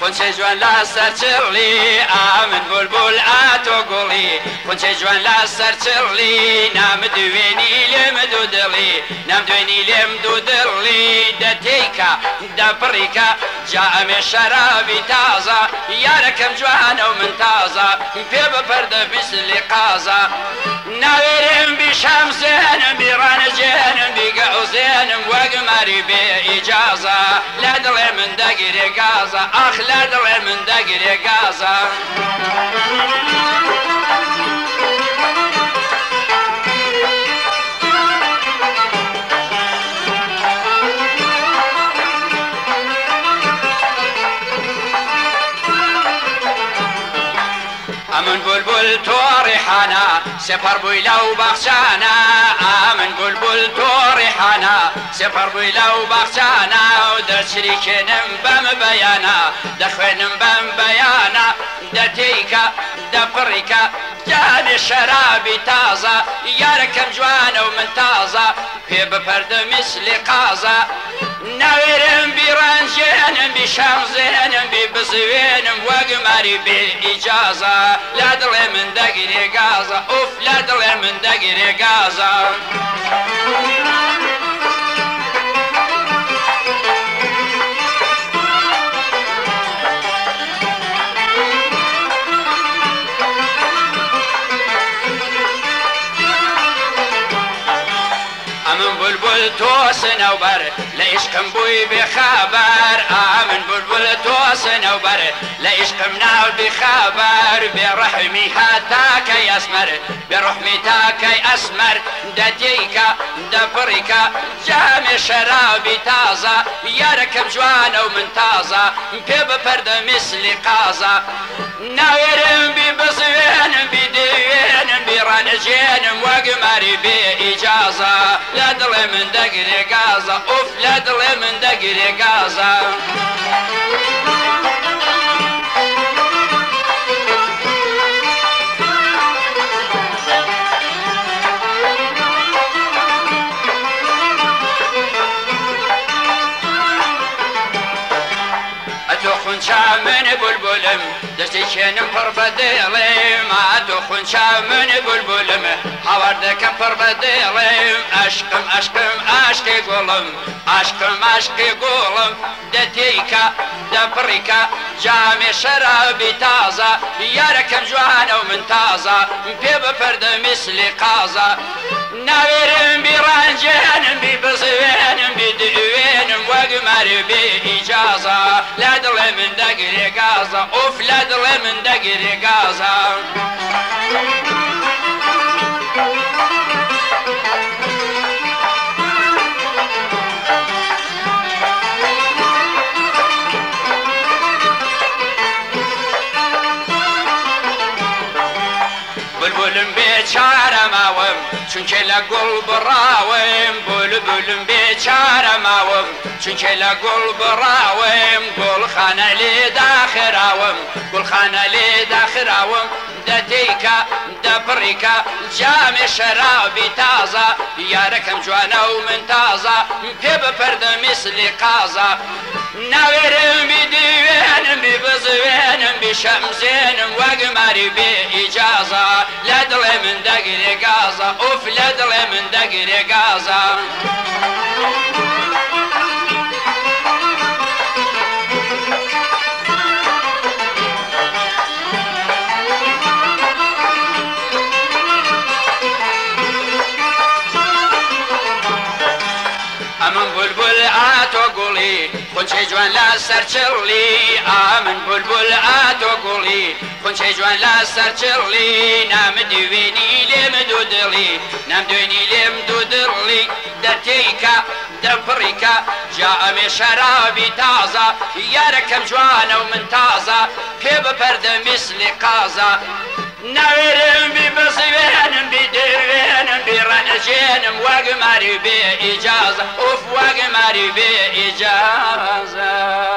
خونچەی جوان لەسەر چڕلی ئامن بولبول ئاتۆ گوڵی خونچەی جوان لەسەر چڕلی نامدوێنی لێم دوو دڵی نامدوێنی لێم دوو دڵی دەتێیکە دەپڕیکە جا ئەمێ شەرابی تازە یارەکەم جوانە و من تازە پێ بەپەردە بیسلی قازە ناوێرم بیشەم زێنم بیڕانەجێنم بیگەعوزێنم وەگماری بێ ئیجازە لە دڵێ من دەگیرێ گازە ئاخ لە دڵێ من دەگیرێ گازە ئەمن بولبول تۆ ڕێحانە سێپەڕ بووی لەو باخچانە ئەمن بولبول تۆ ڕێحانە سێپەڕ بووی لەو باخچانە و دەچریکێنم بەم بەیانە دەخوێنم بەم بەیانە دەتێیکە دەپڕیکە جانێ شەرابی تازە یارەکەم جوانە و من تازە پێ بپەردە میسلی قازە ناوێرم بیڕەنجێنم بیشەمزێنم بیبزوێنم وەگماری بێ ئیجازە لە دڵێ من دەگیرێ گازە ئوف لە دڵێ من دەگیرێ گازە ئەمن بولبول تۆ سنەوبەر لە عیشقم بووی بێخەبەر ئەمن بولبول تۆ سنەوبەر لە عیشقم ناو بێخەبەر بێڕەحمی هەتاکەی ئەسمەر بێڕەحمی تاکەی ئەسمەر دەتێیکە دەپڕیکە جامێ شەرابی تازە یارەکەم جوانە و من تازە پێ بپەردە میسلی قازە ناوێرم بیبزوێنم بیدوێنم بیڕەنەجێنم وەگماری بێ ئیجازە لە دڵێ من دەگیرێ گازە ئوف لە دڵێ من دەگیرێ گازە ئەتۆ خونچا من بولبولم دەستی کێنم پڕ بە دێڵێم ئەتۆ خونچا من بولبولم هاوردەکەم پڕ بە دێڵێم عەشقم عەشقم عاشقی گوڵم عەشقم عەشقی گوڵم دەتێیکە دەپڕیکە جامێ شەرابی تازە یارەکەم جوانە و من تازە پێ بپەردە میسلی قازە ناوێرم بیڕەنجێنم بیبزوێنم بیدوێنم وەگماری بێ ئیجازە لە دڵێ من دەگیرێ گازە ئوف لە دڵێ من دەگیرێ گازە بولبولم بێچارە ماوم چونکە لە گوڵ بڕاوم بولبولم بێچارە ماوم چونکە لە گوڵ بڕاوم گوڵخانە لێ داخراوم گوڵخانە لێ داخراوم دەتێیکە دەپڕیکە جامێ شەرابی تازە یارەکەم جوانە و من تازە پێ بپەردە میسلی قازە ناوێرم بیدوێنم بیبزوێنم بیشەمزێنم وەگماری بێ ئیجازە لە دڵێ من دەگیرێ گازە ئوف لە دڵێ من دەگیرێ گازە ئەمن بولبول ئاتۆ گوڵی خونچەی جوان لەسەر چڕلی ئەمن بولبول ئاتۆ گوڵی خونچەی جوان لەسەر چڕلی نامدوێنی لێم دوو دڵی نامدوێنی لێم دوو دڵی دەتێیکە دەپڕیکە جا ئەمێ شەرابی تازە یارەکەم جوانە و من تازە پێ بپەردە میسلی قازە ناوێرم بیبزوێنم بیدوێنم بیڕەنەجێنم وەگماری بێ ئیجازە ئوف وەگماری بێ ئیجازە